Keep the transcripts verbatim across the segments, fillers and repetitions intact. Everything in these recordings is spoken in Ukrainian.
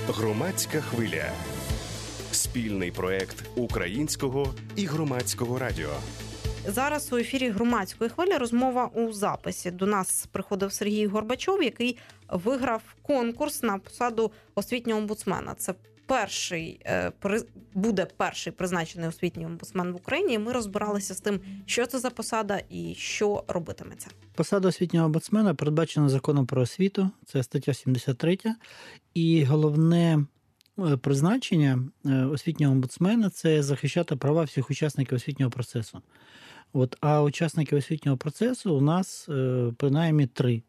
Громадська хвиля. Спільний проект Українського і Громадського радіо. Зараз у ефірі Громадської хвилі розмова у записі. До нас приходив Сергій Горбачов, який виграв конкурс на посаду освітнього омбудсмена. Це перший, буде перший призначений освітній омбудсмен в Україні. І ми розбиралися з тим, що це за посада і що робитиметься. Посада освітнього омбудсмена передбачена законом про освіту, це стаття сімдесят три. І головне призначення освітнього омбудсмена – це захищати права всіх учасників освітнього процесу. От, а учасники освітнього процесу у нас принаймні три.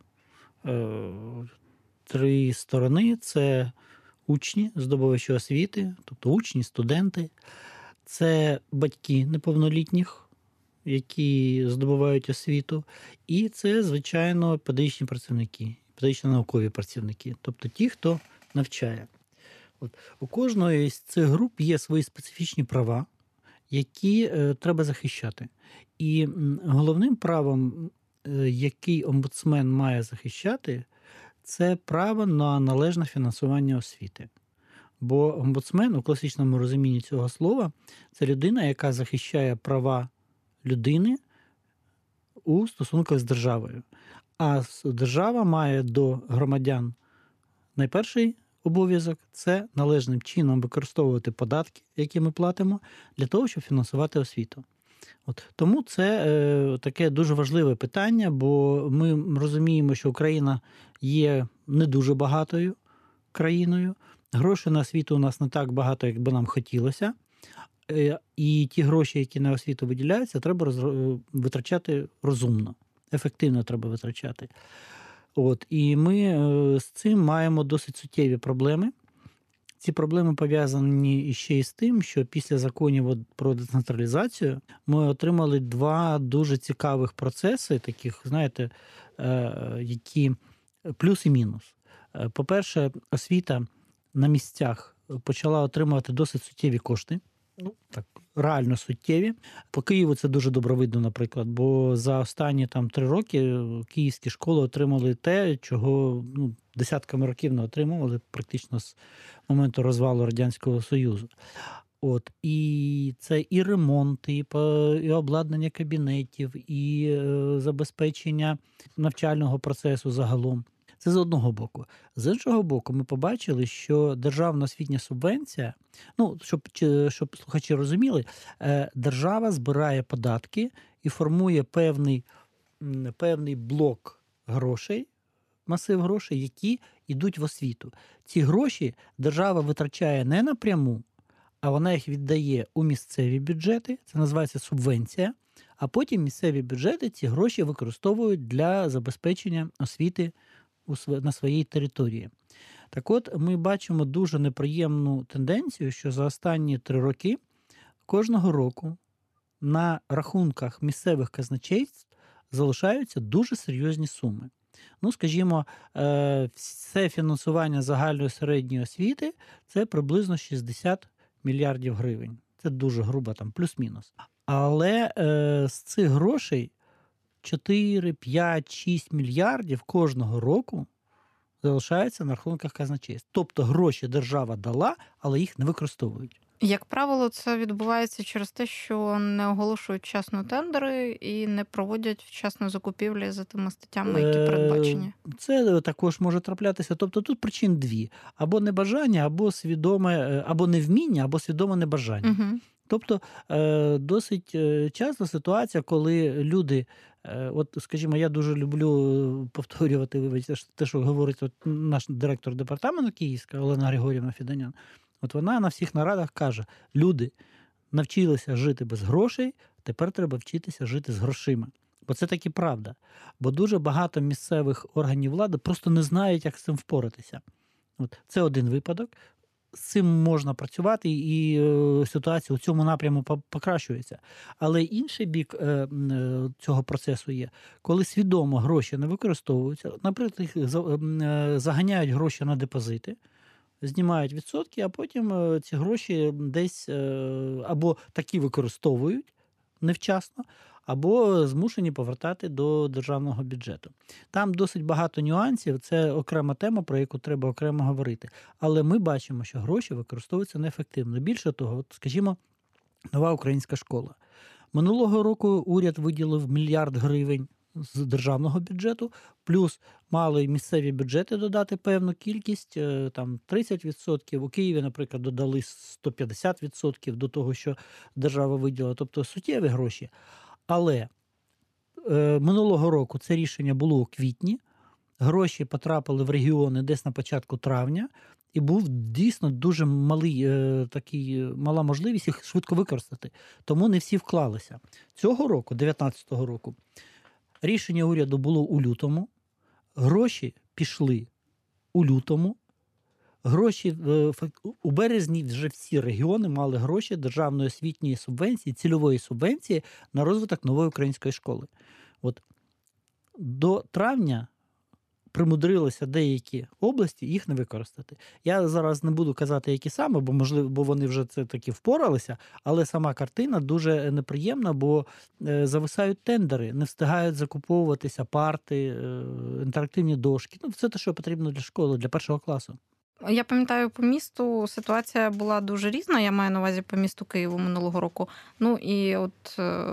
Три сторони – це учні, здобувачі освіти, тобто учні, студенти, це батьки неповнолітніх, які здобувають освіту, і це, звичайно, педагогічні працівники, педагогічно-наукові працівники, тобто ті, хто навчає. От. У кожної з цих груп є свої специфічні права, які е, треба захищати. І головним правом, е, який омбудсмен має захищати, це право на належне фінансування освіти. Бо омбудсмен у класичному розумінні цього слова – це людина, яка захищає права людини у стосунках з державою. А держава має до громадян найперший обов'язок – це належним чином використовувати податки, які ми платимо, для того, щоб фінансувати освіту. От. Тому це е, таке дуже важливе питання, бо ми розуміємо, що Україна є не дуже багатою країною, грошей на освіту у нас не так багато, як би нам хотілося, е, і ті гроші, які на освіту виділяються, треба роз... витрачати розумно, ефективно треба витрачати. От, і ми з цим маємо досить суттєві проблеми. Ці проблеми пов'язані ще й з тим, що після законів про децентралізацію ми отримали два дуже цікавих процеси, таких, знаєте, які плюс і мінус. По-перше, освіта на місцях почала отримувати досить суттєві кошти. Ну, так, реально суттєві. По Києву це дуже добре видно, наприклад, бо за останні там три роки київські школи отримали те, чого ну, десятками років не отримували практично з моменту розвалу Радянського Союзу. От, і це і ремонт, і, і обладнання кабінетів, і е, забезпечення навчального процесу загалом. Це з одного боку. З іншого боку, ми побачили, що державна освітня субвенція, ну, щоб, щоб слухачі розуміли, держава збирає податки і формує певний, певний блок грошей, масив грошей, які йдуть в освіту. Ці гроші держава витрачає не напряму, а вона їх віддає у місцеві бюджети, це називається субвенція, а потім місцеві бюджети ці гроші використовують для забезпечення освіти на своїй території. Так от, ми бачимо дуже неприємну тенденцію, що за останні три роки кожного року на рахунках місцевих казначейств залишаються дуже серйозні суми. Ну, скажімо, все фінансування загальної середньої освіти – це приблизно шістдесят мільярдів гривень. Це дуже грубо, там, плюс-мінус. Але з цих грошей чотири, п'ять, шість мільярдів кожного року залишаються на рахунках казначейств. Тобто гроші держава дала, але їх не використовують. Як правило, це відбувається через те, що не оголошують вчасно тендери і не проводять вчасно закупівлі за тими статтями, які передбачені. Це також може траплятися. Тобто тут причин дві. Або небажання, або свідоме, або невміння, або свідоме небажання. Угу. Тобто досить часто ситуація, коли люди, от, скажімо, я дуже люблю повторювати, вибачте, те, що говорить от наш директор департаменту Київська Олена Григорівна Фіданян. От вона на всіх нарадах каже, люди навчилися жити без грошей, тепер треба вчитися жити з грошима. Бо це таки правда. Бо дуже багато місцевих органів влади просто не знають, як з цим впоратися. От, це один випадок. З цим можна працювати, і ситуація у цьому напряму покращується. Але інший бік цього процесу є, коли свідомо гроші не використовуються, наприклад, їх заганяють гроші на депозити, знімають відсотки, а потім ці гроші десь або такі використовують невчасно, або змушені повертати до державного бюджету. Там досить багато нюансів, це окрема тема, про яку треба окремо говорити. Але ми бачимо, що гроші використовуються неефективно. Більше того, от, скажімо, нова українська школа. Минулого року уряд виділив мільярд гривень з державного бюджету, плюс мали місцеві бюджети додати певну кількість, там тридцять відсотків. У Києві, наприклад, додали сто п'ятдесят відсотків до того, що держава виділила, тобто суттєві гроші. Але е, минулого року це рішення було у квітні, гроші потрапили в регіони десь на початку травня, і був дійсно дуже малий, е, такий, мала можливість їх швидко використати. Тому не всі вклалися. Цього року, дев'ятнадцятого року, рішення уряду було у лютому, гроші пішли у лютому, гроші у березні вже всі регіони мали гроші державної освітньої субвенції, цільової субвенції на розвиток нової української школи. От до травня примудрилися деякі області їх не використати. Я зараз не буду казати, які саме, бо, можливо, бо вони вже це таки впоралися, але сама картина дуже неприємна, бо зависають тендери, не встигають закуповуватися парти, інтерактивні дошки. Ну, все те, що потрібно для школи, для першого класу. Я пам'ятаю, по місту ситуація була дуже різна, я маю на увазі по місту Києву минулого року. Ну і от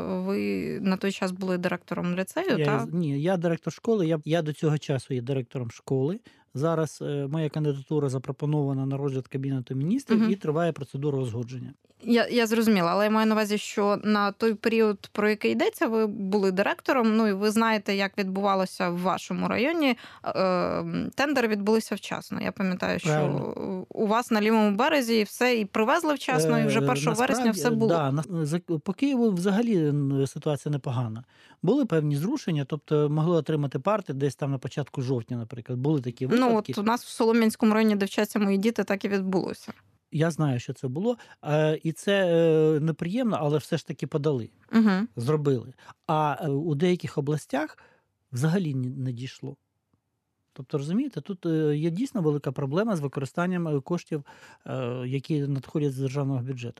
ви на той час були директором ліцею, я, так? Ні, я директор школи, я, я до цього часу є директором школи. Зараз е, моя кандидатура запропонована на розгляд Кабінету міністрів, угу. І триває процедура узгодження. Я, я зрозуміла, але я маю на увазі, що на той період, про який йдеться, ви були директором, ну і ви знаєте, як відбувалося в вашому районі. Е, тендери відбулися вчасно. Я пам'ятаю, що Правильно. У вас на лівому березі все і привезли вчасно, і вже першого вересня все було. Да, на, по Києву взагалі ситуація непогана. Були певні зрушення, тобто могли отримати парти десь там на початку жовтня, наприклад. Були такі випадки. Ну, от у нас в Солом'янському районі, де вчаться мої діти, так і відбулося. Я знаю, що це було, і це неприємно, але все ж таки подали, угу. Зробили. А у деяких областях взагалі не дійшло. Тобто, розумієте, тут є дійсно велика проблема з використанням коштів, які надходять з державного бюджету.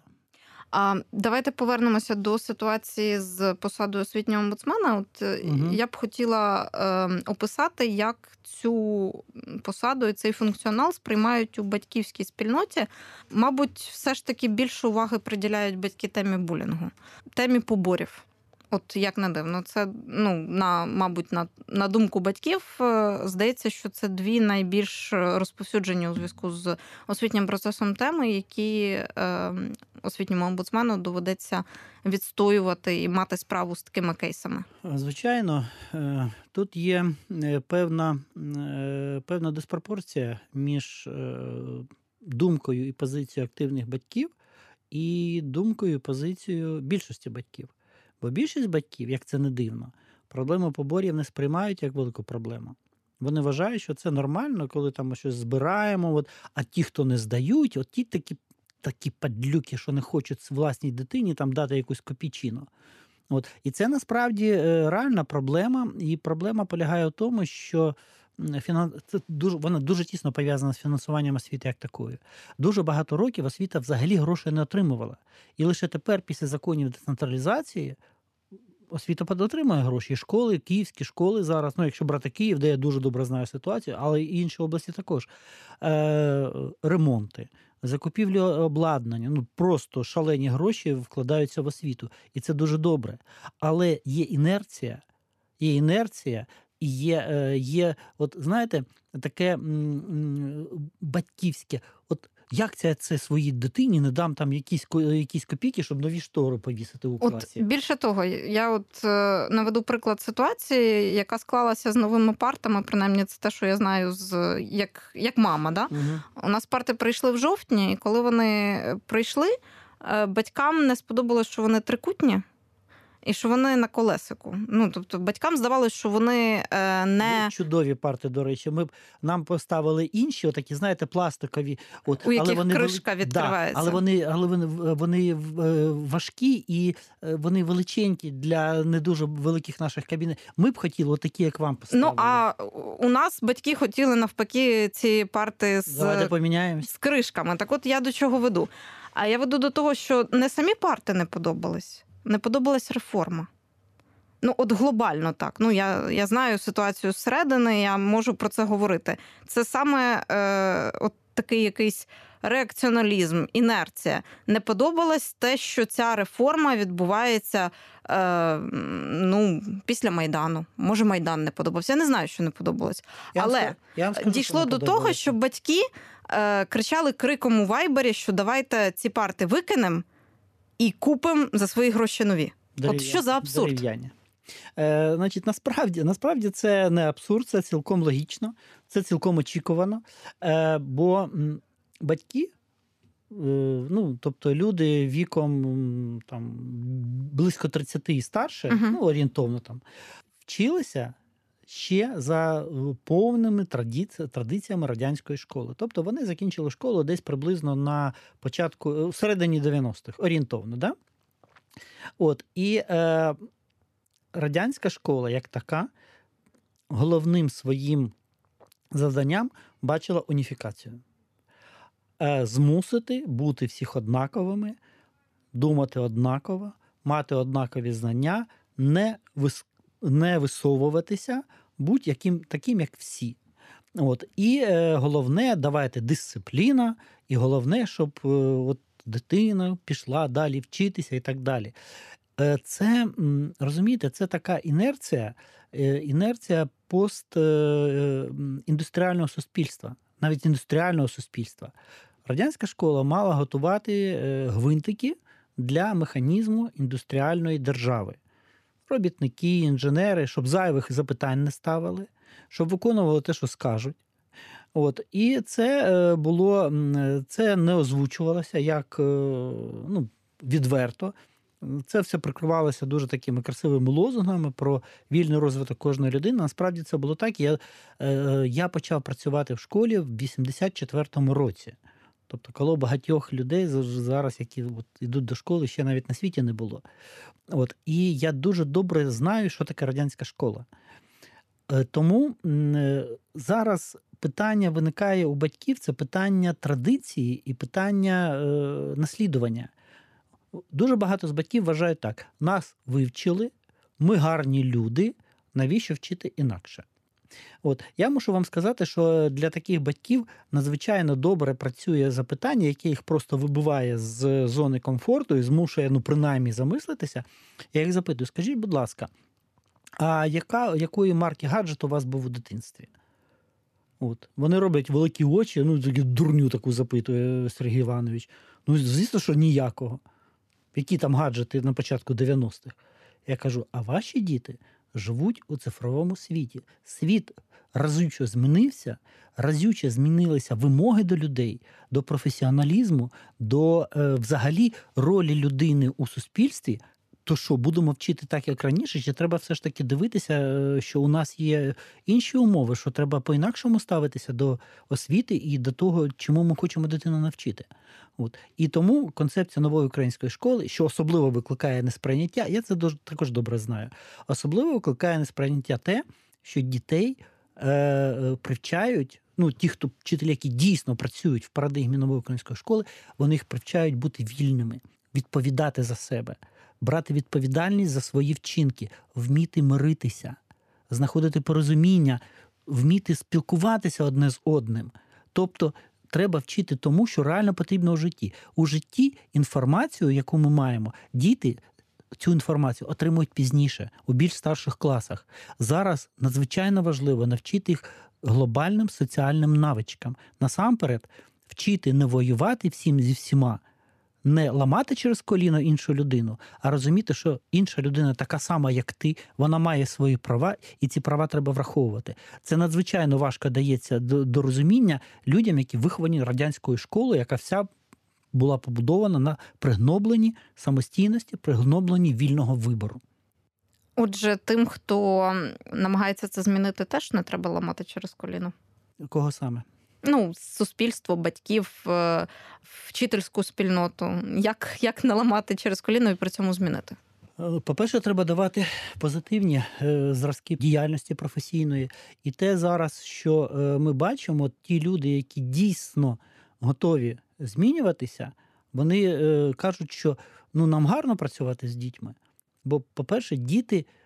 А давайте повернемося до ситуації з посадою освітнього омбудсмена. От угу. Я б хотіла е, описати, як цю посаду і цей функціонал сприймають у батьківській спільноті. Мабуть, все ж таки більше уваги приділяють батьки темі булінгу, темі поборів. От як не дивно, це, ну, на, мабуть, на, на думку батьків, здається, що це дві найбільш розповсюджені у зв'язку з освітнім процесом теми, які е, освітньому омбудсмену доведеться відстоювати і мати справу з такими кейсами. Звичайно, тут є певна, певна диспропорція між думкою і позицією активних батьків і думкою і позицією більшості батьків. Бо більшість батьків, як це не дивно, проблему поборів не сприймають як велику проблему. Вони вважають, що це нормально, коли там ми щось збираємо, от, а ті, хто не здають, от ті такі, такі падлюки, що не хочуть власній дитині там дати якусь копійчину. От. І це насправді реальна проблема, і проблема полягає в тому, що фінанс... це дуже, вона дуже тісно пов'язана з фінансуванням освіти як такою. Дуже багато років освіта взагалі грошей не отримувала. І лише тепер, після законів децентралізації, освіта отримує гроші. І школи, київські школи зараз, ну якщо брати Київ, де я дуже добре знаю ситуацію, але і інші області також, е- ремонти, закупівлі обладнання, ну просто шалені гроші вкладаються в освіту. І це дуже добре. Але є інерція, є інерція, і є, є, от знаєте, таке м, батьківське, от як це, це своїй дитині не дам там якісь, якісь копійки, щоб нові штори повісити у класі? От більше того, я от наведу приклад ситуації, яка склалася з новими партами, принаймні це те, що я знаю з як, як мама. Да? Угу. У нас парти прийшли в жовтні, і коли вони прийшли, батькам не сподобалось, що вони трикутні, і що вони на колесику. Ну, тобто батькам здавалося, що вони е, не... Чудові парти, до речі. Ми б нам поставили інші, отакі, знаєте, пластикові. От, у яких але вони кришка вели... відкривається. Да, але вони, але вони, вони важкі і вони величенькі для не дуже великих наших кабінетів. Ми б хотіли отакі, як вам поставили. Ну, а у нас батьки хотіли навпаки ці парти з, з кришками. Так от я до чого веду? А я веду до того, що не самі парти не подобались. Не подобалась реформа. Ну, от глобально так. Ну, я, я знаю ситуацію зсередини, я можу про це говорити. Це саме е, от такий якийсь реакціоналізм, інерція. Не подобалось те, що ця реформа відбувається е, ну, після Майдану. Може, Майдан не подобався. Я не знаю, що не подобалось. Я Але скажу, я скажу, дійшло до того, що батьки е, кричали криком у Вайбері, що давайте ці парти викинемо і купимо за свої гроші нові. От що за абсурд? Дерев'яні. Е, значить, насправді, насправді це не абсурд, це цілком логічно, це цілком очікувано, е, бо м, батьки, е, ну, тобто люди віком м, там, близько тридцяти і старше, Мгм. ну, орієнтовно там, вчилися ще за повними традиці- традиціями радянської школи. Тобто вони закінчили школу десь приблизно на початку, в середині дев'яностих, орієнтовно, да? От, і е, радянська школа, як така, головним своїм завданням бачила уніфікацію. Е, Змусити бути всіх однаковими, думати однаково, мати однакові знання, не, вис... не висовуватися будь-яким таким, як всі. От. І е, головне, давайте дисципліна, і головне, щоб е, от, дитина пішла далі вчитися і так далі. Е, Це, м, розумієте, це така інерція, е, інерція постіндустріального суспільства, навіть індустріального суспільства. Радянська школа мала готувати е, гвинтики для механізму індустріальної держави. Робітники, інженери, щоб зайвих запитань не ставили, щоб виконували те, що скажуть. От. І це е, було, м, це не озвучувалося як е, ну, відверто. Це все прикривалося дуже такими красивими лозунгами про вільний розвиток кожної людини. Насправді це було так. Я, е, я почав працювати в школі в вісімдесят четвертому році. Тобто, коли багатьох людей зараз, які от йдуть до школи, ще навіть на світі не було. От. І я дуже добре знаю, що таке радянська школа. Е, Тому м, зараз питання виникає у батьків, це питання традиції і питання е, наслідування. Дуже багато з батьків вважають так: нас вивчили, ми гарні люди, навіщо вчити інакше? От, я мушу вам сказати, що для таких батьків надзвичайно добре працює запитання, яке їх просто вибиває з зони комфорту і змушує, ну, принаймні, замислитися. Я їх запитую: скажіть, будь ласка, а яка, якої марки гаджет у вас був у дитинстві? От. Вони роблять великі очі, ну, таку дурню таку запитує Сергій Іванович. Ну, звісно, що ніякого. Які там гаджети на початку дев'яностих? Я кажу, а ваші діти живуть у цифровому світі. Світ разюче змінився, разюче змінилися вимоги до людей, до професіоналізму, до е, взагалі ролі людини у суспільстві. То що, будемо вчити так, як раніше, чи треба все ж таки дивитися, що у нас є інші умови, що треба по-інакшому ставитися до освіти і до того, чому ми хочемо дитину навчити. От. І тому концепція нової української школи, що особливо викликає несприйняття, я це дуже, також добре знаю, особливо викликає несприйняття те, що дітей е, привчають, ну, ті, хто вчителі, які дійсно працюють в парадигмі нової української школи, вони їх привчають бути вільними, відповідати за себе, брати відповідальність за свої вчинки, вміти миритися, знаходити порозуміння, вміти спілкуватися одне з одним. Тобто треба вчити тому, що реально потрібно у житті. У житті інформацію, яку ми маємо, діти цю інформацію отримують пізніше, у більш старших класах. Зараз надзвичайно важливо навчити їх глобальним соціальним навичкам. Насамперед, вчити не воювати всім зі всіма, не ламати через коліно іншу людину, а розуміти, що інша людина така сама, як ти, вона має свої права, і ці права треба враховувати. Це надзвичайно важко дається до, до розуміння людям, які виховані радянською школою, яка вся була побудована на пригнобленні самостійності, пригнобленні вільного вибору. Отже, тим, хто намагається це змінити, теж не треба ламати через коліно? Кого саме? Ну, суспільство, батьків, вчительську спільноту. Як, як не ламати через коліно і при цьому змінити? По-перше, треба давати позитивні зразки діяльності професійної. І те зараз, що ми бачимо, ті люди, які дійсно готові змінюватися, вони кажуть, що ну, нам гарно працювати з дітьми. Бо, по-перше, діти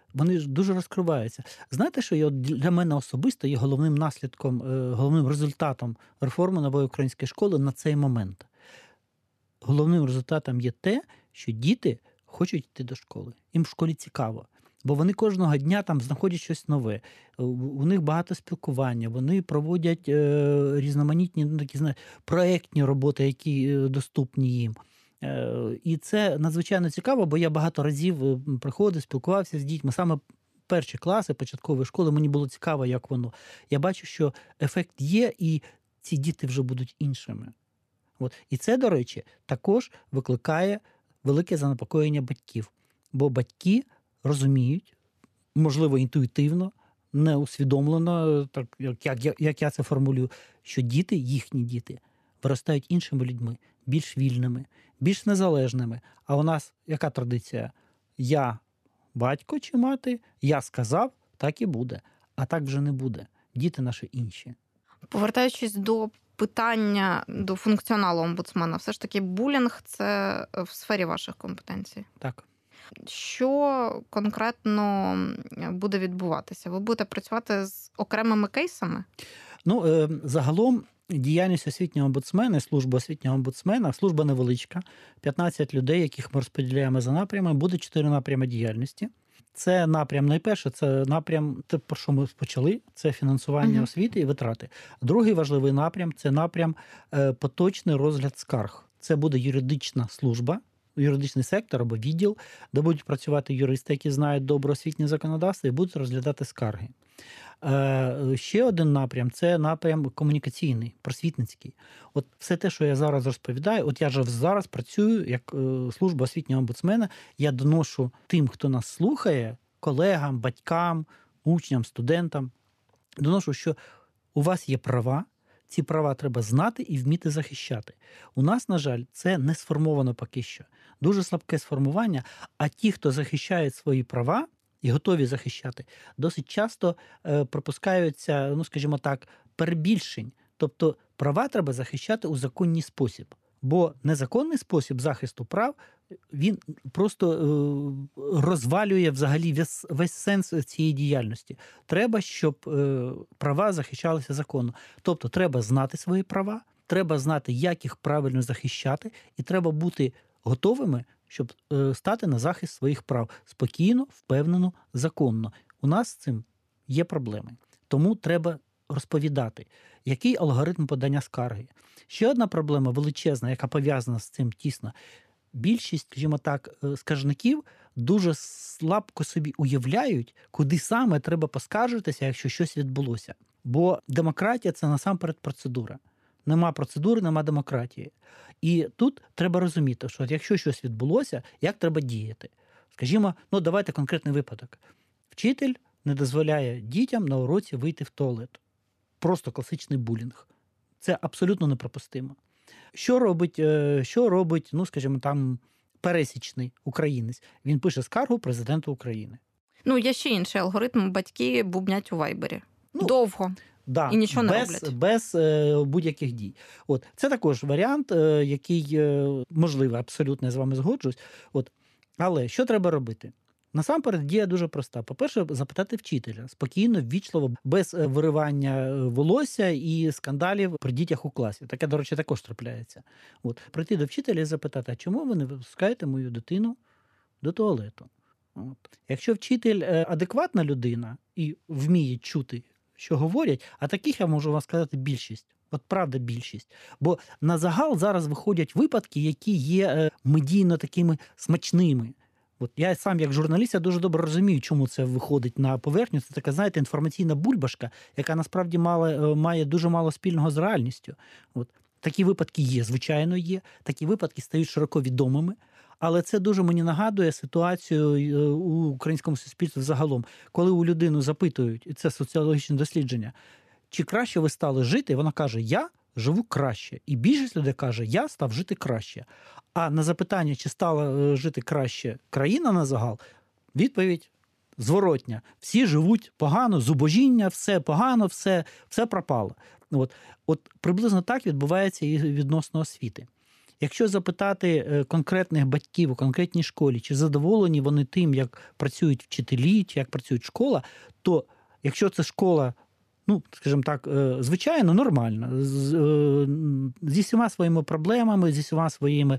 вони ж дуже розкриваються. Знаєте, що для мене особисто є головним наслідком, головним результатом реформи нової української школи на цей момент? Головним результатом є те, що діти хочуть йти до школи. Їм в школі цікаво. Бо вони кожного дня там знаходять щось нове. У них багато спілкування, вони проводять е, різноманітні ну, такі, знаєте, проєктні роботи, які доступні їм. Е, і це надзвичайно цікаво, бо я багато разів приходив, спілкувався з дітьми. Саме перші класи початкової школи мені було цікаво, як воно. Я бачу, що ефект є, і ці діти вже будуть іншими. От. І це, до речі, також викликає велике занепокоєння батьків. Бо батьки розуміють, можливо, інтуїтивно, не усвідомлено, так, як, як, як я це формулюю, що діти, їхні діти, виростають іншими людьми, більш вільними, більш незалежними. А у нас яка традиція? Я батько чи мати, я сказав, так і буде. А так вже не буде. Діти наші інші. Повертаючись до питання, до функціоналу омбудсмена, все ж таки булінг – це в сфері ваших компетенцій? Так. Що конкретно буде відбуватися? Ви будете працювати з окремими кейсами? Ну, загалом діяльність освітнього омбудсмена, служба освітнього омбудсмена, служба невеличка, п'ятнадцять людей, яких ми розподіляємо за напрямами, буде чотири напрями діяльності. Це напрям, найперше, це напрям, те, про що ми почали, це фінансування uh-huh. освіти і витрати. Другий важливий напрям – це напрям поточний розгляд скарг. Це буде юридична служба, юридичний сектор або відділ, де будуть працювати юристи, які знають добре освітнє законодавство і будуть розглядати скарги. Е, ще один напрям – це напрям комунікаційний, просвітницький. От все те, що я зараз розповідаю, от я вже зараз працюю як е, служба освітнього омбудсмена, я доношу тим, хто нас слухає, колегам, батькам, учням, студентам, доношу, що у вас є права, ці права треба знати і вміти захищати. У нас, на жаль, це не сформовано поки що. Дуже слабке сформування, а ті, хто захищають свої права і готові захищати, досить часто е, пропускаються, ну, скажімо так, перебільшень. Тобто права треба захищати у законний спосіб. Бо незаконний спосіб захисту прав, він просто е, розвалює взагалі весь, весь сенс цієї діяльності. Треба, щоб е, права захищалися законно. Тобто треба знати свої права, треба знати, як їх правильно захищати, і треба бути готовими, щоб е, стати на захист своїх прав спокійно, впевнено, законно. У нас з цим є проблеми. Тому треба розповідати, який алгоритм подання скарги. Ще одна проблема величезна, яка пов'язана з цим тісно. Більшість, скажімо так, скаржників дуже слабко собі уявляють, куди саме треба поскаржитися, якщо щось відбулося. Бо демократія – це насамперед процедура. Нема процедури, нема демократії. І тут треба розуміти, що якщо щось відбулося, як треба діяти. Скажімо, ну давайте конкретний випадок. Вчитель не дозволяє дітям на уроці вийти в туалет. Просто класичний булінг. Це абсолютно неприпустимо. Що робить, що робить, ну, скажімо, там, пересічний українець? Він пише скаргу президенту України. Ну, є ще інший алгоритм. Батьки бубнять у вайбері. Ну, довго. Да, і нічого не без, роблять. Без е, будь-яких дій. От. Це також варіант, е, який е, можливий, абсолютно я з вами згоджуюсь. От. Але що треба робити? Насамперед, дія дуже проста. По-перше, запитати вчителя спокійно, ввічливо, без виривання волосся і скандалів при дітях у класі. Таке, до речі, також трапляється. От. Прийти до вчителя і запитати, а чому ви не випускаєте мою дитину до туалету? От. Якщо вчитель адекватна людина і вміє чути, що говорять, а таких, я можу вам сказати, більшість. От правда більшість. Бо на загал зараз виходять випадки, які є медійно такими смачними. От я сам, як журналіст, я дуже добре розумію, чому це виходить на поверхню. Це така, знаєте, інформаційна бульбашка, яка насправді мала, має дуже мало спільного з реальністю. От. Такі випадки є, звичайно є. Такі випадки стають широко відомими. Але це дуже мені нагадує ситуацію у українському суспільстві загалом. Коли у людину запитують, і це соціологічне дослідження, чи краще ви стали жити, вона каже, я живу краще. І більшість людей каже, я став жити краще. А на запитання, чи стала жити краще країна на загал, відповідь зворотня. Всі живуть погано, зубожіння, все погано, все, все пропало. От, от приблизно так відбувається і відносно освіти. Якщо запитати конкретних батьків у конкретній школі, чи задоволені вони тим, як працюють вчителі, чи як працює школа, то якщо це школа, ну, скажімо так, звичайно, нормально, зі всіма своїми проблемами, зі всіма своїми,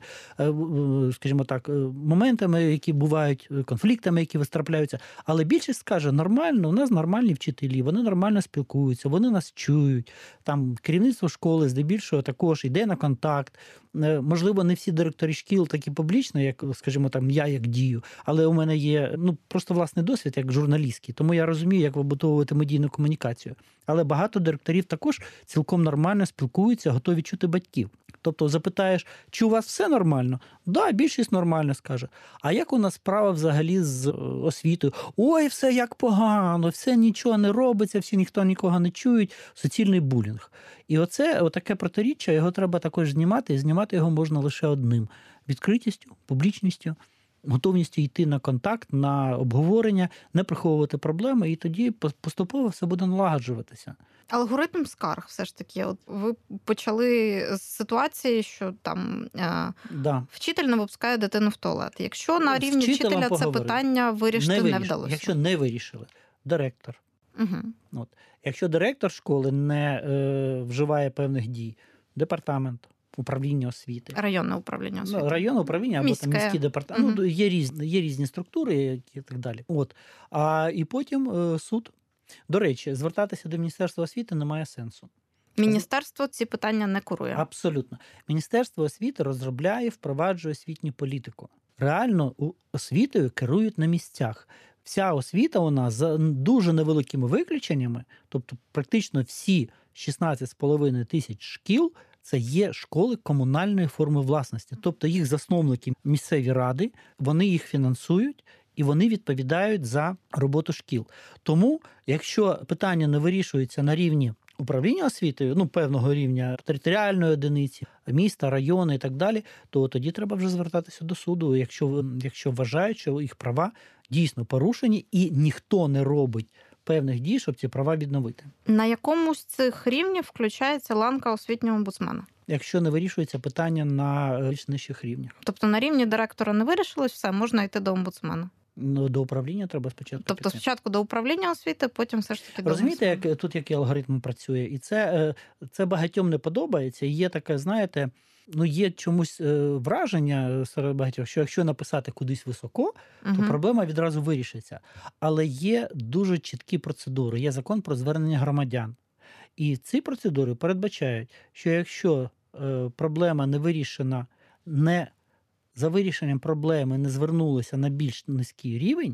скажімо так, моментами, які бувають, конфліктами, які витрапляються, але більшість скаже, нормально, у нас нормальні вчителі, вони нормально спілкуються, вони нас чують, там керівництво школи здебільшого також йде на контакт. Можливо, не всі директори шкіл такі публічні, як, скажімо, там, я як дію, але у мене є, ну, просто власний досвід як журналістський, тому я розумію, як вибудовувати медійну комунікацію. Але багато директорів також цілком нормально спілкуються, готові чути батьків. Тобто запитаєш, чи у вас все нормально? Да, більшість нормально скаже. А як у нас справа взагалі з освітою? Ой, все як погано, все нічого не робиться, всі ніхто нікого не чують, суцільний булінг. І оце, отаке протиріччя, його треба також знімати, і знімати його можна лише одним – відкритістю, публічністю, готовністю йти на контакт, на обговорення, не приховувати проблеми, і тоді поступово все буде налагоджуватися. Алгоритм скарг все ж таки. От ви почали з ситуації, що там е, да. вчитель не випускає дитину в туалет. Якщо на рівні вчителя це питання вирішити не, не вдалося. Якщо не вирішили, директор. Угу. От. Якщо директор школи не е, вживає певних дій, департамент, управління освіти. Районне управління освіти. Ну, районне управління або там міський департамент. Угу. Ну, є різні, є різні структури і так далі. От. А, і потім е, суд. До речі, звертатися до Міністерства освіти немає сенсу. Міністерство ці питання не курує. Абсолютно. Міністерство освіти розробляє, впроваджує освітню політику. Реально освітою керують на місцях. Вся освіта у нас за дуже невеликими виключеннями, тобто практично всі шістнадцять з половиною тисяч шкіл, це є школи комунальної форми власності. Тобто їх засновники місцеві ради, вони їх фінансують, і вони відповідають за роботу шкіл. Тому, якщо питання не вирішується на рівні управління освітою, ну, певного рівня територіальної одиниці, міста, району і так далі, то тоді треба вже звертатися до суду, якщо, якщо вважають, що їх права дійсно порушені і ніхто не робить певних дій, щоб ці права відновити. На якому з цих рівнів включається ланка освітнього омбудсмена? Якщо не вирішується питання на більш нижчих рівнях. Тобто на рівні директора не вирішилось, все, можна йти до омбудсмена? Ну, до управління треба спочатку. Тобто піти. Спочатку до управління освіти, потім все ж таки до Розумієте, як тут який алгоритм працює? І це, це багатьом не подобається. Є таке, знаєте, ну є чомусь враження серед багатьох, що якщо написати кудись високо, угу. то проблема відразу вирішиться. Але є дуже чіткі процедури. Є закон про звернення громадян. І ці процедури передбачають, що якщо проблема не вирішена, не за вирішенням проблеми не звернулися на більш низький рівень,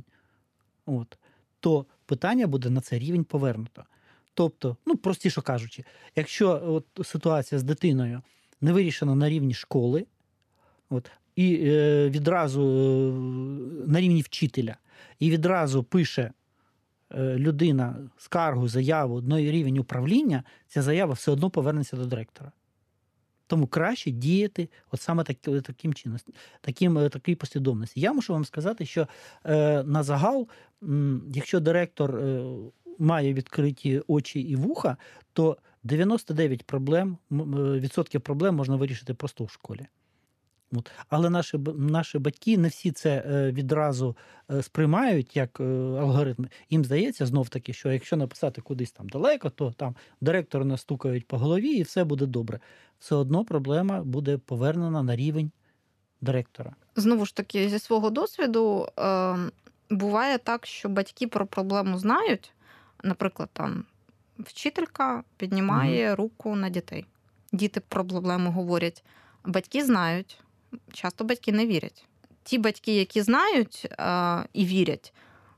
от, то питання буде на цей рівень повернуто. Тобто, ну, простіше кажучи, якщо от, ситуація з дитиною не вирішена на рівні школи, от, і е, відразу е, на рівні вчителя, і відразу пише е, людина скаргу, заяву на рівень управління, ця заява все одно повернеться до директора. Тому краще діяти от саме так, таким чином, таким, такій послідовності. Я мушу вам сказати, що е, на загал, м, якщо директор е, має відкриті очі і вуха, то дев'яносто дев'ять проблем, відсотків проблем можна вирішити просто в школі. От. Але наші, наші батьки не всі це відразу сприймають як алгоритм. Їм здається знов-таки, що якщо написати кудись там далеко, то там директори настукають по голові і все буде добре. Все одно проблема буде повернена на рівень директора. Знову ж таки, зі свого досвіду е, буває так, що батьки про проблему знають. Наприклад, там вчителька піднімає mm-hmm. руку на дітей. Діти про проблему говорять. Батьки знають. Часто батьки не вірять. Ті батьки, які знають е, і вірять,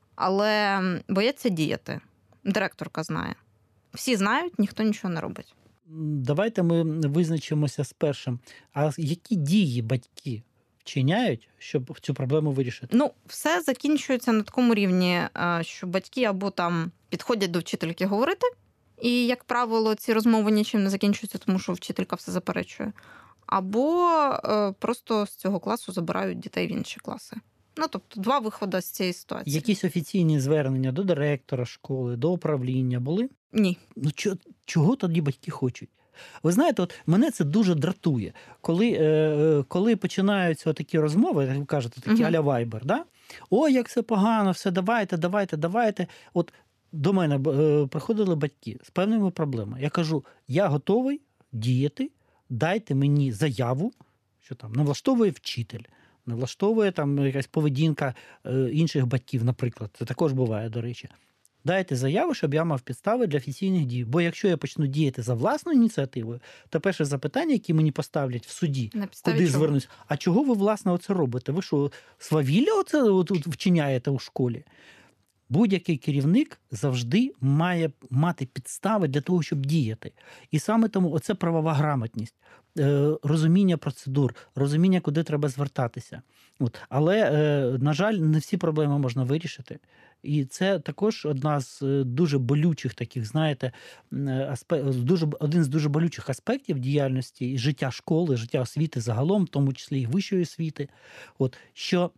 але бояться діяти. Директорка знає. Всі знають, ніхто нічого не робить. Давайте ми визначимося з першим. А які дії батьки вчиняють, щоб цю проблему вирішити? Ну, все закінчується на такому рівні, що батьки або там підходять до вчительки говорити, і, як правило, ці розмови нічим не закінчуються, тому що вчителька все заперечує. Або е, просто з цього класу забирають дітей в інші класи. Ну, тобто, два виходи з цієї ситуації. Якісь офіційні звернення до директора школи, до управління були? Ні. Ну, чого, чого тоді батьки хочуть? Ви знаєте, от мене це дуже дратує, коли, е, коли починаються такі розмови, як ви кажете, такі uh-huh. а-ля Вайбер, да? Ой, як все погано, все, давайте, давайте, давайте. От до мене е, приходили батьки з певними проблемами. Я кажу, я готовий діяти, дайте мені заяву, що там не влаштовує вчитель, не влаштовує там якась поведінка е, інших батьків, наприклад. Це також буває, до речі. Дайте заяву, щоб я мав підстави для офіційних дій. Бо якщо я почну діяти за власною ініціативою, то перше запитання, яке мені поставлять в суді, куди звернусь, а чого ви, власне, оце робите? Ви що, свавілля оце от вчиняєте у школі? Будь-який керівник завжди має мати підстави для того, щоб діяти. І саме тому оце правова грамотність, розуміння процедур, розуміння, куди треба звертатися. От. Але, на жаль, не всі проблеми можна вирішити. І це також одна з дуже болючих таких, знаєте, аспект, дуже, один з дуже болючих аспектів діяльності і життя школи, життя освіти загалом, в тому числі і вищої освіти, от, що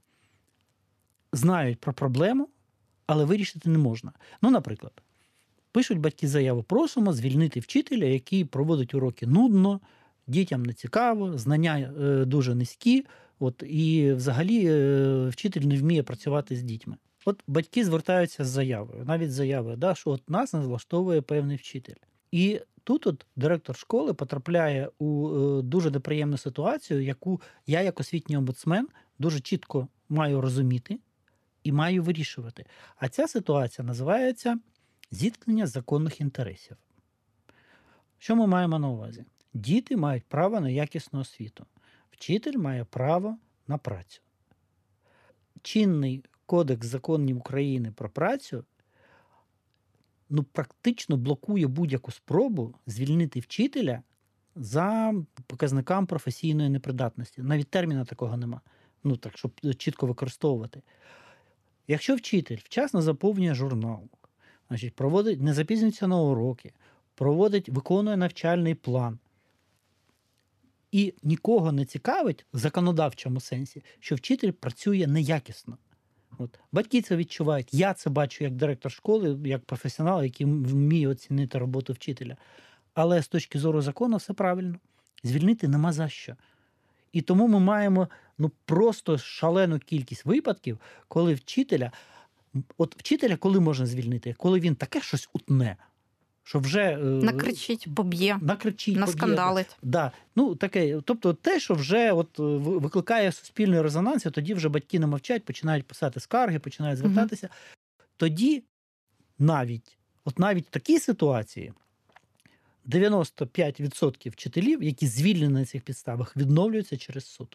знають про проблему, але вирішити не можна. Ну, наприклад, пишуть батьки заяву, просимо звільнити вчителя, який проводить уроки нудно, дітям не цікаво, знання е, дуже низькі, от, і взагалі е, вчитель не вміє працювати з дітьми. От батьки звертаються з заявою, навіть заявою, да, що от нас не влаштовує певний вчитель. І тут от директор школи потрапляє у е, дуже неприємну ситуацію, яку я, як освітній омбудсмен, дуже чітко маю розуміти і маю вирішувати. А ця ситуація називається зіткнення законних інтересів. Що ми маємо на увазі? Діти мають право на якісну освіту. Вчитель має право на працю. Чинний Кодекс законів України про працю ну, практично блокує будь-яку спробу звільнити вчителя за показниками професійної непридатності. Навіть терміна такого нема. Ну, так, щоб чітко використовувати. Якщо вчитель вчасно заповнює журнал, значить, проводить, не запізнюється на уроки, проводить, виконує навчальний план, і нікого не цікавить в законодавчому сенсі, що вчитель працює неякісно. От. Батьки це відчувають. Я це бачу як директор школи, як професіонал, який вміє оцінити роботу вчителя. Але з точки зору закону все правильно. Звільнити нема за що. І тому ми маємо ну, просто шалену кількість випадків, коли вчителя, от вчителя коли можна звільнити? Коли він таке щось утне, що вже... Накричить, поб'є, накричить, наскандалить. Да. Ну, таке, тобто те, що вже от викликає суспільний резонанс, тоді вже батьки не мовчать, починають писати скарги, починають звертатися. Угу. Тоді навіть, от навіть в такій ситуації дев'яносто п'ять відсотків вчителів, які звільнені на цих підставах, відновлюються через суд.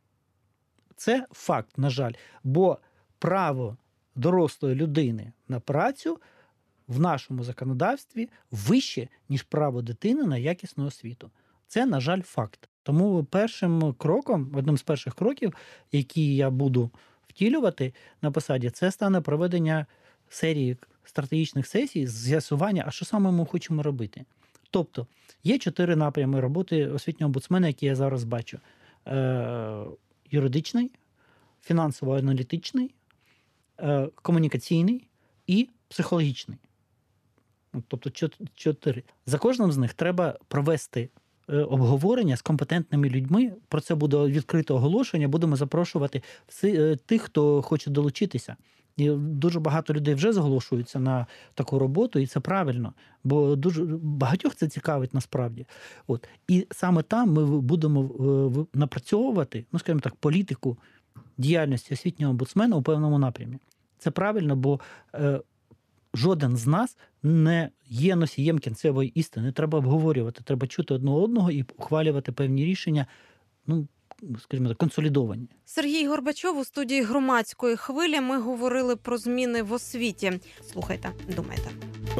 Це факт, на жаль. Бо право дорослої людини на працю в нашому законодавстві вище, ніж право дитини на якісну освіту. Це, на жаль, факт. Тому першим кроком, одним з перших кроків, які я буду втілювати на посаді, це стане проведення серії стратегічних сесій з з'ясування, а що саме ми хочемо робити. Тобто, є чотири напрями роботи освітнього омбудсмена, які я зараз бачу. Е- юридичний, фінансово-аналітичний, е- комунікаційний і психологічний. Тобто чотири. За кожним з них треба провести обговорення з компетентними людьми. Про це буде відкрите оголошення. Будемо запрошувати всі, тих, хто хоче долучитися. І дуже багато людей вже зголошуються на таку роботу, і це правильно, бо дуже багатьох це цікавить насправді. От. І саме там ми будемо напрацьовувати, ну, скажімо так, політику діяльності освітнього омбудсмена у певному напрямі. Це правильно, бо е, жоден з нас не є носієм кінцевої істини. Треба обговорювати, треба чути одного одного і ухвалювати певні рішення, ну, скажімо так, консолідовані. Сергій Горбачов у студії Громадської хвилі. Ми говорили про зміни в освіті. Слухайте, думайте.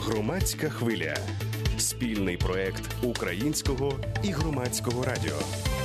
Громадська хвиля. Спільний проект Українського і Громадського радіо.